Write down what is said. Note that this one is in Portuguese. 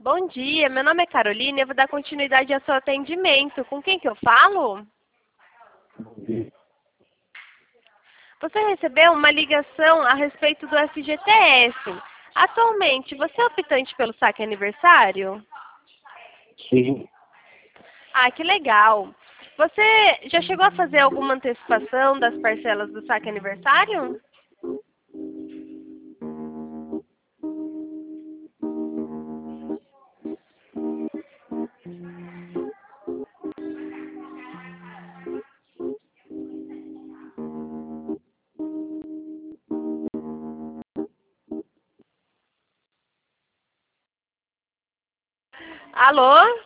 Bom dia, meu nome é Carolina e eu vou dar continuidade ao seu atendimento. Com quem que eu falo? Você recebeu uma ligação a respeito do FGTS. Atualmente, você é optante pelo saque aniversário? Sim, Ah, que legal. Você já chegou a fazer alguma antecipação das parcelas do saque aniversário? Alô?